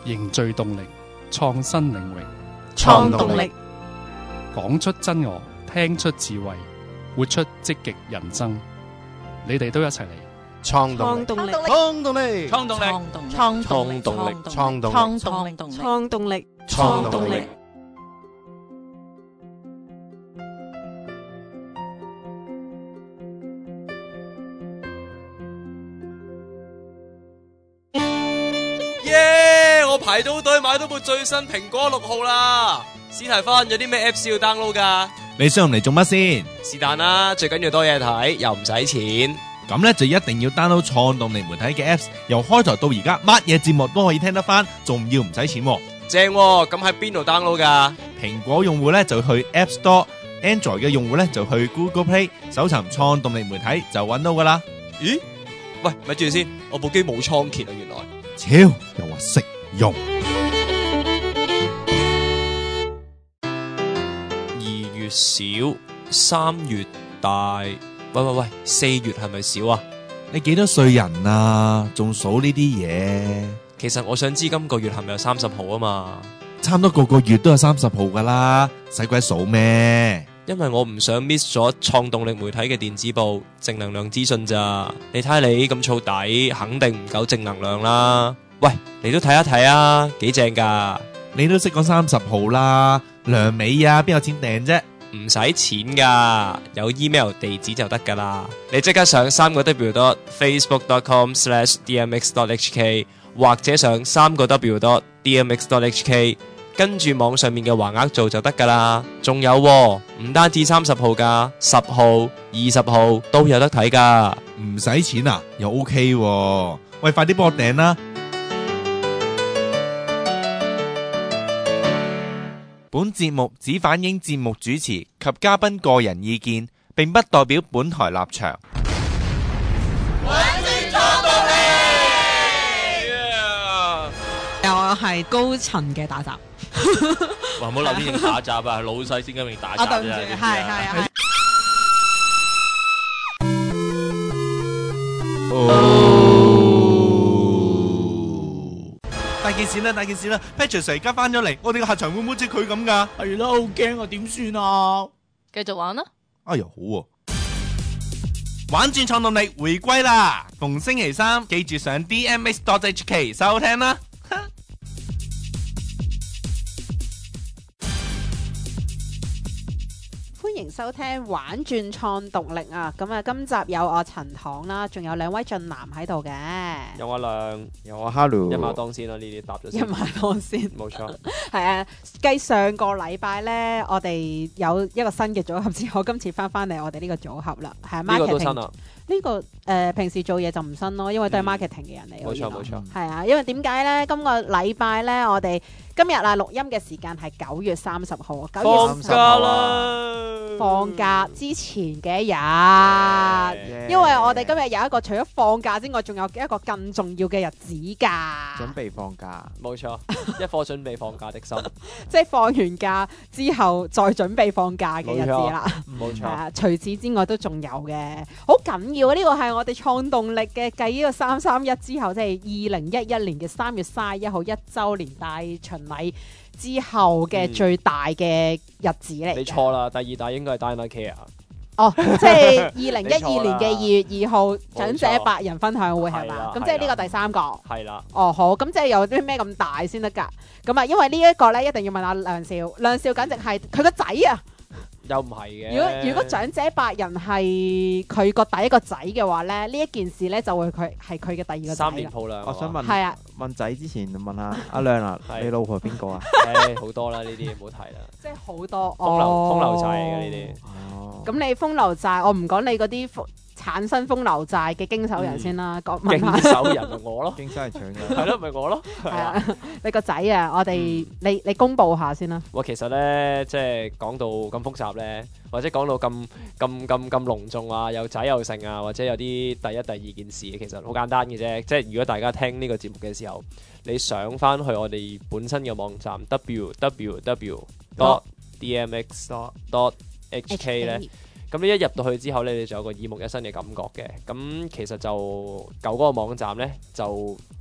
凝聚動力，創新領域， 創動力， 講出真我，聽出智慧，活出積極人生。你哋都一齊嚟創動力， 創動力， 創動力， 創動力， 創動力， 創動力， 創動力，創動力， 創動力。 耶！我排到隊買到部最新蘋果6號啦。史提芬，有啲咩 Apps 要 download 噶？ 你想用嚟做乜先？ 是但啦，最緊要多嘢睇，又唔使錢。 咁咧就一定要 download 創動力媒體嘅 Apps，由開台到而家，乜嘢節目都可以聽得翻，仲要唔使錢喎。 正喎，咁喺邊度 download 噶？ 蘋果用戶咧就去 App Store，Android 嘅用戶咧就去 Google Play，搜尋創動力媒體就揾到噶啦。 咦？喂，咪住先，我部機冇倉頡啊，原來。 超又話識用。 2月少，3月大。喂，4月係咪少啊？ 你幾多歲人啊？仲數呢啲嘢？ 其實我想知今個月係咪有30號啊嘛？ 差唔多個個月都有30號噶啦，使鬼數咩？ 因為我唔想 miss 咗創動力媒體嘅電子報正能量資訊咋。你睇下你咁燥底，肯定唔夠正能量啦。喂，你都睇一睇啊，幾正噶。 你都識講30號啦，梁美啊，邊有錢訂啫？ 唔使錢噶，有 email 地址就得噶啦。你即刻上3w.facebook.com/dmx.hk 或者上3w.dmx.hk， 跟住網上面嘅橫額做就得噶啦。仲有喎，唔單止30號噶，10號、20號都有得睇噶。 唔使錢啊，又 OK 喎。喂，快啲幫我訂啦！本節目只反映節目主持及嘉賓個人意見，並不代表本台立場。 我係高層嘅打雜。 哇！唔好留啲認打雜啊，老細先咁認打雜啫。 對唔住，係。 大件事啦 Patrick Sir 而家翻咗嚟，我哋個客場會唔會好似佢咁噶？ 係啦，好驚啊，點算啊？ 繼續玩啦！ 哎呀，好喎！玩轉創動力回歸啦！逢星期三記住上 DMX.HK 收聽啦。 歡迎收聽玩轉創動力啊！咁啊，今集有我陳唐啦，仲有兩位俊男喺度嘅。 有阿亮， 有啊 Hello， 一馬當先啦，呢啲答咗一先。 馬當先， 冇錯。 係啊，繼上個禮拜呢，我哋有一個新嘅組合之後，今次翻嚟我哋呢個組合啦，係呢個都 marketing 新啊。 呢個平時做嘢就唔新咯，因為都係 marketing 嘅人嚟。 冇錯。 係啊，因為點解呢？今個禮拜呢，我哋今日啊錄音嘅時間係9月30號， 放假啦！ 放假之前嘅一日，因為我哋今日有一個除咗放假之外，仲有一個更重要嘅日子㗎。 準備放假， 冇錯，一顆準備放假的心， 即係放完假之後再準備放假嘅日子啦。 冇錯。 除此之外都仲有嘅，好緊要啊！呢個係我哋創動力嘅繼呢個331之後，即係2011年嘅3月31號1週年大巡禮之後嘅最大嘅日子嚟。 你錯啦，第二大應該係 DynaCare。 哦，即係2012年嘅2月2號長者100人分享會係嘛？咁即係呢個第三個。 係啦。 哦，好，咁即係有啲咩咁大先得㗎？咁啊，因為呢一個咧一定要問下梁少，梁少簡直係佢個仔啊！ 又唔係嘅。 如果長者100人係佢個第一個仔嘅話咧，呢一件事咧就會佢係佢嘅第二個仔啦。 3年抱兩。 我想問， 係啊， 問仔之前問下阿亮啊，你老婆邊個啊？ 好多啦，呢啲唔好提啦。 即係好多風流債嚟嘅呢啲。 哦， 咁你風流債，我唔講你嗰啲產生風流債嘅經手人先啦，問下經手人咪我咯， 經手人搶嘅， 係咯，咪我咯。 係啊，你個仔啊，我哋你公佈下先啦。 哇，其實咧，即係講到咁複雜咧，或者講到咁隆重啊，有仔有剩啊，或者有啲第一、第二件事，其實好簡單嘅啫。即係如果大家聽呢個節目嘅時候，你上翻去我哋本身嘅網站 www.dmx.hk 咧。咁你一入到去之後咧，你就有個耳目一新嘅感覺嘅。咁其實就舊嗰個網站咧，就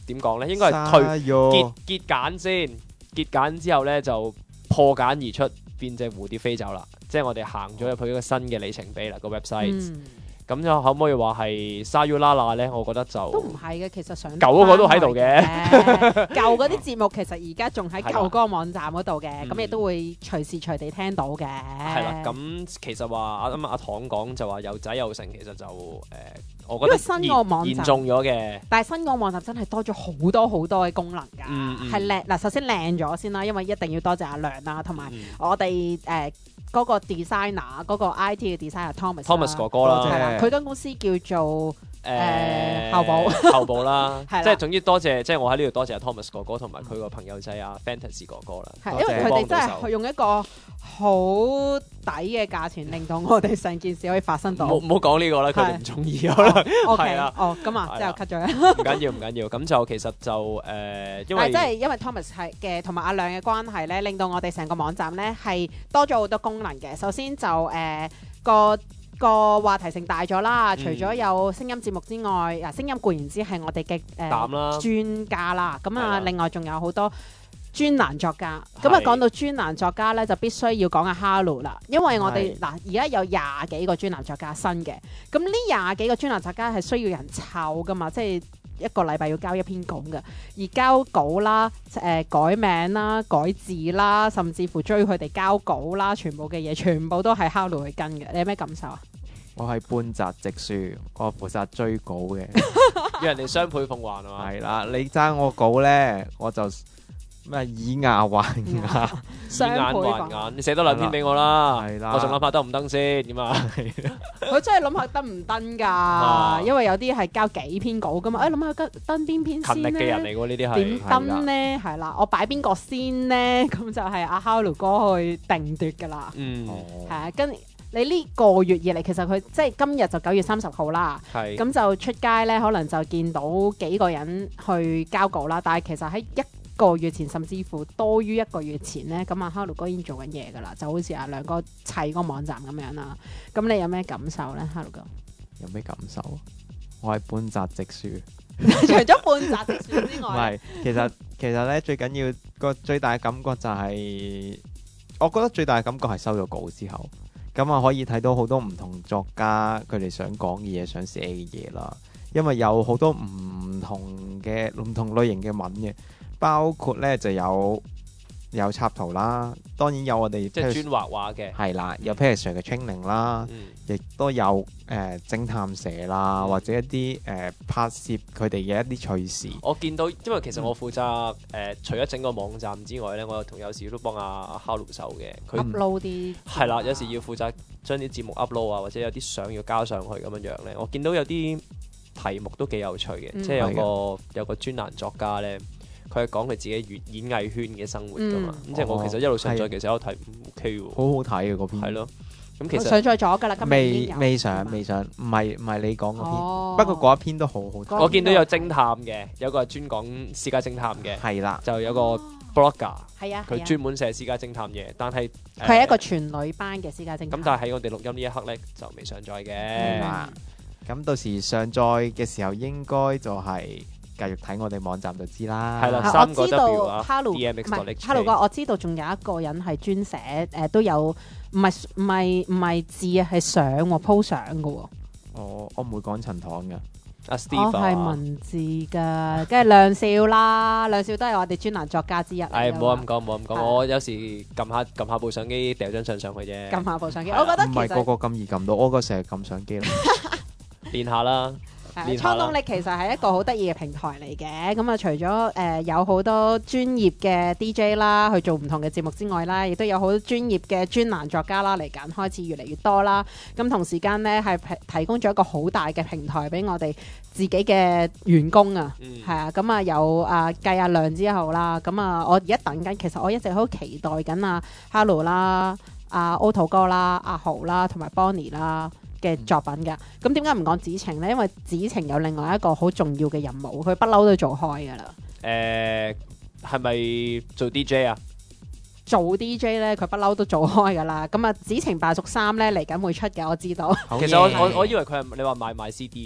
點講咧？應該係結繭先，結繭之後咧就破繭而出，變隻蝴蝶飛走啦。即係我哋行咗入去一個新嘅里程碑啦，個 website。咁就可唔可以話係沙於啦啦咧？我覺得就都唔係嘅，其實上舊嗰個都喺度嘅， 舊嗰啲節目其實而家仲喺舊嗰個網站嗰度嘅，咁亦都會隨時隨地聽到嘅。 係啦，咁其實話阿唐講就話有仔有成，其實就我覺得新個網站嚴重咗嘅。 但係新個網站真係多咗好多好多嘅功能㗎，係靚嗱。首先靚咗先啦，因為一定要多謝阿亮啦，同埋我哋嗰個 designer 嗰個 IT 嘅 designer Thomas 哥哥啦， 係啦，佢間公司叫做後補啦， 即係總之多謝，即係我喺呢度多謝阿 Thomas 哥哥同埋佢個朋友仔阿 Fantasy 哥哥啦， 係因為佢哋真係用一個好抵嘅價錢，令到我哋成件事可以發生到。 唔好講呢個啦，佢哋唔中意可能。 係啦，咁啊，之後 cut 咗啦。 唔緊要，咁就其實就因為因為 Thomas 係嘅同埋阿亮嘅關係咧，令到我哋成個網站咧係多咗好多功能嘅。首先就個話題性大咗啦，除咗有聲音節目之外，聲音固然之係我哋嘅專家啦，咁啊另外仲有好多專欄作家。咁啊講到專欄作家咧，就必須要講下 Hello 啦，因為我哋嗱而家有20幾個專欄作家新嘅，咁呢20幾個專欄作家係需要人湊噶嘛，即係一個禮拜要交一篇稿嘅，而交稿啦、改名啦、改字啦，甚至乎追佢哋交稿啦，全部嘅嘢全部都係 Hello 去跟嘅。你有咩感受啊？ 我係半澤直樹，我負責追稿嘅， 要人哋雙倍奉還啊嘛。 係啦，你爭我稿咧，我就咩以牙還牙， 以眼還眼，你寫多2篇俾我啦。係啦，我仲諗下得唔得先咁啊？ 佢真係諗下得唔得㗎？因為有啲係交幾篇稿㗎嘛。諗下登邊篇先咧？ 勤力嘅人嚟喎，呢啲係點登咧？係啦，我擺邊個先咧？咁就係阿 Hello 哥去定奪㗎啦。係啊，跟你呢個月以嚟，其實佢即係今日就9月30號啦。係咁就出街咧，可能就見到幾個人去交稿啦。但係其實喺1個月前，甚至乎多於1個月前咧，咁阿 Hello 哥已經做緊嘢噶啦，就好似阿亮哥砌個網站咁樣啦。咁你有咩感受咧 ，Hello 哥？ 有咩感受？我係半澤直樹。 除咗半澤直樹之外， 唔係，其實咧最緊要個最大嘅感覺就係，我覺得最大嘅感覺係收咗稿之後，咁啊可以睇到好多唔同作家佢哋想講嘅嘢、想寫嘅嘢啦。因為有好多唔同類型嘅文嘅。包括咧就有插圖啦，當然有我哋即係專畫畫嘅， 係啦，有 Peter Sir 嘅 training 啦，亦都有偵探社啦，或者一啲拍攝佢哋嘅一啲趣事。 我見到，因為其實我負責除咗整個網站之外咧，我有時都幫阿 Hello 手嘅，佢 upload 啲係啦，有時要負責將啲節目 upload 啊，或者有啲相要交上去咁樣樣咧。我見到有啲題目都幾有趣嘅，即係有個專欄作家咧。佢係講佢自己演藝圈嘅生活㗎嘛，咁即係我其實一路上載，其實我睇 OK 喎， 好好睇嘅嗰篇。 係咯，咁其實上載咗㗎啦，今日已經有未上，唔係你講嗰篇，不過嗰一篇都好好睇。 我見到有偵探嘅，有個係專講私家偵探嘅， 係啦， 就有個 blogger， 係啊， 佢專門寫私家偵探嘢，但係佢係一個全女班嘅私家偵探。 咁但係喺我哋錄音呢一刻咧，就未上載嘅。 咁到時上載嘅時候，應該就係。繼續睇我哋網站就知啦。 係啦，3個 W 啊 ，Hello 哥，我知道仲有一個人係專寫都有，唔係字啊，係相喎，po 相嘅喎。 我唔會講陳堂嘅， 阿 Steve 係文字㗎，梗係亮少啦，亮少都係我哋專欄作家之一。 係唔好咁講，我有時撳下部相機掉張相上去啫。 撳下部相機，我覺得唔係個個咁易撳到，我個成日撳相機啦。 練下啦。 創動力其實係一個好得意嘅平台嚟嘅，咁啊除咗有好多專業嘅 DJ 啦，去做唔同嘅節目之外啦，亦都有好多專業嘅專欄作家啦，嚟緊開始越嚟越多啦。咁同時間呢，係提供咗一個好大嘅平台俾我哋自己嘅員工啊，係啊，咁啊有計阿亮之後啦，咁啊我而家等緊，其實我一直好期待緊啊 Hello 啦、阿 Otto 哥啦、阿豪啦同埋 Bonnie 啦嘅作品㗎，咁點解唔講子晴呢？因為子晴有另外一個好重要嘅任務，佢不嬲都做開㗎啦。 係咪做 DJ 啊？ 做 DJ 呢，佢不嬲都做開㗎啦。咁啊，子晴敗俗3呢嚟緊會出嘅，我知道。 其實我以為佢係你話賣 CD 嘅，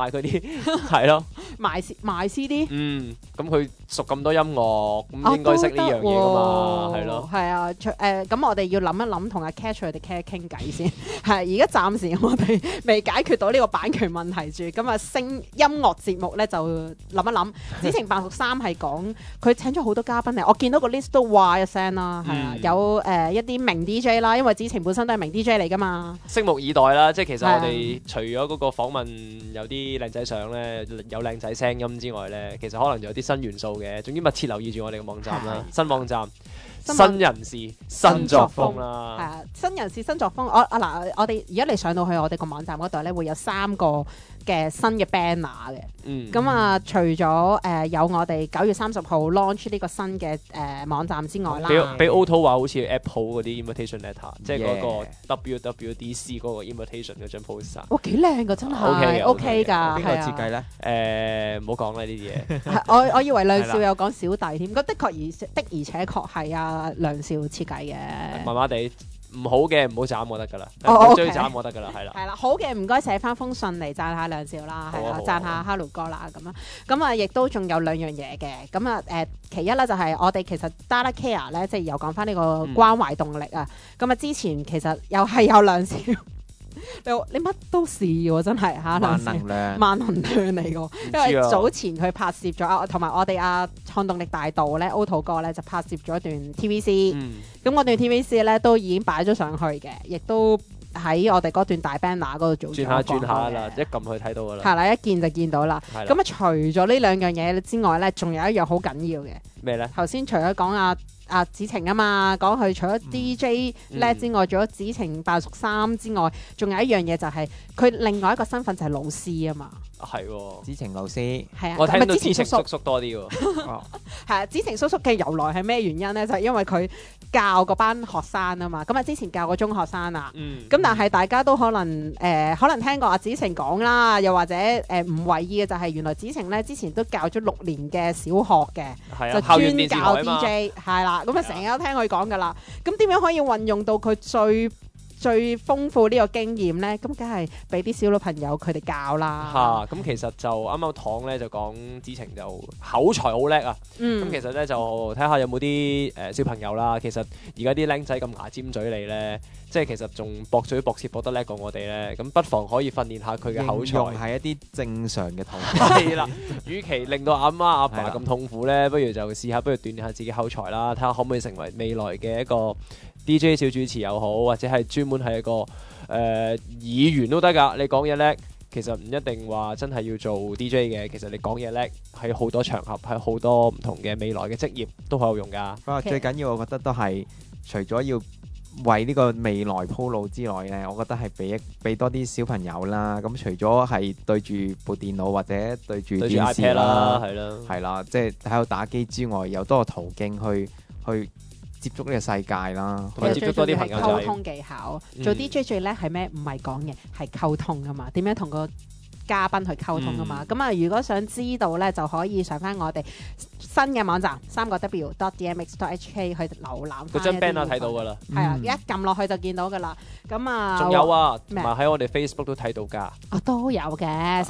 賣佢啲係咯， 賣 CD。 咁佢熟咁多音樂，咁應該識呢樣嘢噶嘛，係咯。 係啊，咁我哋要諗一諗，同阿 Catch 佢哋傾偈先。係而家暫時我哋未解決到呢個版權問題住，咁啊音樂節目咧就諗一諗。子晴扮服3係講佢請咗好多嘉賓嚟，我見到個 list 都哇一聲啦，係啊，有一啲名 DJ 啦，因為子晴本身都係名 DJ 嚟噶嘛。 拭目以待啦，即係其實我哋除咗嗰個訪問有啲靚仔相咧，有靚仔聲音之外咧，其實可能有啲新元素嘅。總之密切留意住我哋嘅網站啦，新網站。新人士新作風啦， 係啊，新人士新作風。我哋而家你上到去我哋個網站嗰度咧，會有3個嘅新嘅 banner 嘅。咁啊，除咗有我哋9月30號 launch 呢個新嘅網站之外啦， 俾 Auto 話好似 Apple 嗰啲 invitation letter， 即係嗰個 WWDC 嗰個 invitation 嗰張 poster。 哇，幾靚㗎，真係 OK 㗎。 邊個設計咧？ 唔好講啦呢啲嘢。 我以為梁少有講小弟添，咁的而且確係啊梁少設計嘅。 麻麻地。唔好嘅唔好斬我得㗎啦， 唔好追斬我得㗎啦，係啦。 係啦，好嘅唔該寫翻封信嚟讚下梁少啦，係啦，讚下 Hello 哥啦咁樣。咁啊，亦都仲有2樣嘢嘅。咁啊其一咧就係我哋其實 Data Care 咧，即係又講翻呢個關懷動力啊。咁啊，之前其實又係有梁少。你乜都試喎，真係嚇！ 萬能量嚟㗎，因為早前佢拍攝咗同埋我哋創動力大道咧，Auto 哥咧就拍攝咗一段 TVC，咁嗰段 TVC 咧都已經擺咗上去嘅，亦都喺我哋嗰段大 banner 嗰度做咗轉下啦，一撳去睇到㗎啦。 係啦，一見就見到啦。咁啊，除咗呢2樣嘢之外咧，仲有一樣好緊要嘅。 咩咧？ 頭先除咗講子晴啊嘛，講佢除咗 DJ 叻之外，除咗子晴扮熟3之外，仲有一樣嘢就係佢另外一個身份就係老師啊嘛。 係喎， 子晴老師。 係啊， 我聽到子晴叔叔多啲喎。 係啊，子晴叔叔嘅由來係咩原因咧？就係因為佢教嗰班學生啊嘛。咁啊，之前教過中學生啊。咁但係大家都可能聽過阿子晴講啦，又或者唔為意嘅就係原來子晴咧之前都教咗6年嘅小學嘅，就專教 DJ 係啦。咁啊，成日都聽佢講噶啦。咁點樣可以運用到佢最豐富呢個經驗咧？咁梗係俾啲小女朋友佢哋教啦。 咁其實就啱啱堂咧就講子晴就口才好叻啊。咁其實咧就睇下有冇啲小朋友啦。其實而家啲僆仔咁牙尖嘴利咧，即係其實仲駁嘴駁舌駁得叻過我哋咧。咁不妨可以訓練下佢嘅口才。 用係一啲正常嘅痛苦。 係啦，與其令到阿媽阿爸咁痛苦咧，不如就試下，不如鍛鍊下自己口才啦，睇下可唔可以成為未來嘅一個 DJ 小主持又好，或者係專門係一個議員都得㗎。你講嘢叻，其實唔一定話真係要做 DJ 嘅。其實你講嘢叻喺好多場合，喺好多唔同嘅未來嘅職業都好有用㗎。 不過最緊要，我覺得都係除咗要為呢個未來鋪路之外呢，我覺得係俾多啲小朋友啦。咁除咗係對住部電腦或者對住電視啦，係啦，即係喺度打機之外，有多個途徑去接觸呢個世界啦， 同埋接觸多啲朋友仔。 溝通技巧，做 DJ 最叻係咩？唔係講嘢，係溝通㗎嘛。點樣同個嘉賓去溝通㗎嘛？咁啊，如果想知道咧，就可以上翻我哋新嘅網站3w.dmx.hk 去瀏覽翻。 嗰張 banner 睇到㗎啦。 係啊，一撳落去就見到㗎啦。咁啊， 仲有啊，同埋喺我哋 Facebook 都睇到㗎。 都有嘅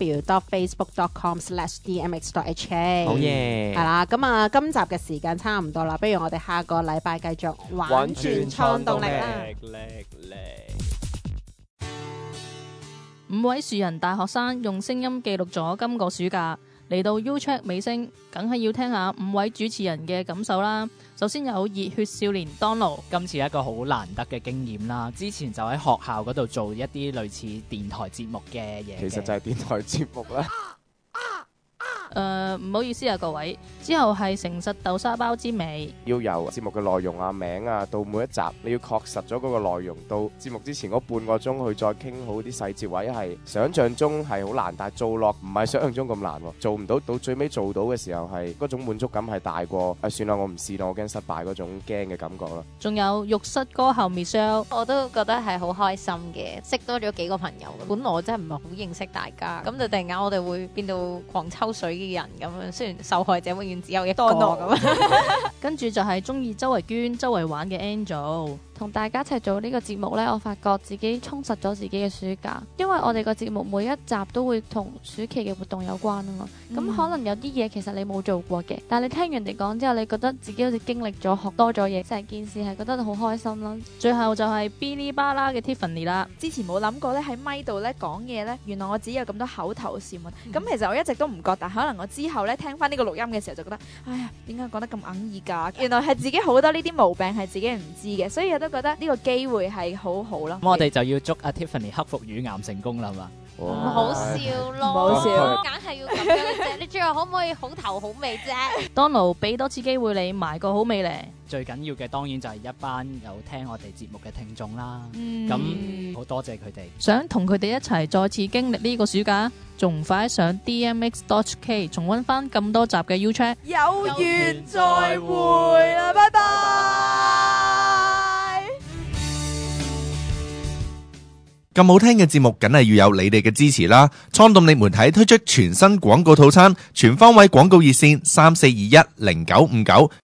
，3w.facebook.com/dmx.hk。 好嘢。 係啦，咁啊，今集嘅時間差唔多啦，不如我哋下個禮拜繼續玩轉創動力啦。 5位樹人大學生用聲音記錄咗今個暑假，嚟到 U-Check 尾聲，梗係要聽下5位主持人嘅感受啦。首先有熱血少年 Donald， 今次一個好難得嘅經驗啦。之前就喺學校嗰度做一啲類似電台節目嘅嘢， 其實就係電台節目啦。 唔好意思啊，各位。之後係誠實豆沙包之味， 要由節目嘅內容啊、名啊，到每一集你要確實咗嗰個內容，到節目之前嗰半個鐘去再傾好啲細節位，係想像中係好難，但係做落唔係想像中咁難喎。做唔到，到最尾做到嘅時候係嗰種滿足感係大過算啦，我唔試啦，我驚失敗嗰種驚嘅感覺咯。 仲有浴室歌后 Michelle， 我都覺得係好開心嘅，識多咗幾個朋友。本來我真係唔係好認識大家，咁就突然間我哋會變到狂抽水嘅人咁樣。雖然受害者永遠只有一個咁， 跟住就係中意周圍捐、周圍玩嘅 Angel。 同大家一齊做呢個節目呢，我發覺自己充實咗自己嘅暑假，因為我哋個節目每一集都會同暑期嘅活動有關啊嘛。咁可能有啲嘢其實你冇做過嘅，但係你聽完人哋講之後，你覺得自己好似經歷咗、學多咗嘢，成件事係覺得好開心啦。 最後就係嗶哩吧啦嘅 Tiffany 啦。 之前冇諗過咧喺咪度咧講嘢咧，原來我自己有咁多口頭禪啊！咁其實我一直都唔覺，但可能我之後咧聽翻呢個錄音嘅時候就覺得，哎呀，點解講得咁哽耳㗎？原來係自己好多呢啲毛病係自己唔知嘅，所以我都覺得呢個機會係好好咯。 咁我哋就要祝阿 Tiffany 克服乳癌成功啦嘛！ 唔好笑咯， 唔好笑， 硬係要咁樣啫。你最後可唔可以好頭好尾啫 ？Donald 俾多次機會你埋個好味咧。 最緊要嘅當然就係一班有聽我哋節目嘅聽眾啦。咁好多謝佢哋。 想同佢哋一齊再次經歷呢個暑假，仲唔快上 DMX.HK 重溫翻咁多集嘅 U-Chat。 有緣再會啦，拜拜。 咁好聽嘅節目，梗係要有你哋嘅支持啦！創動力媒體推出全新廣告套餐，全方位廣告熱線34210959。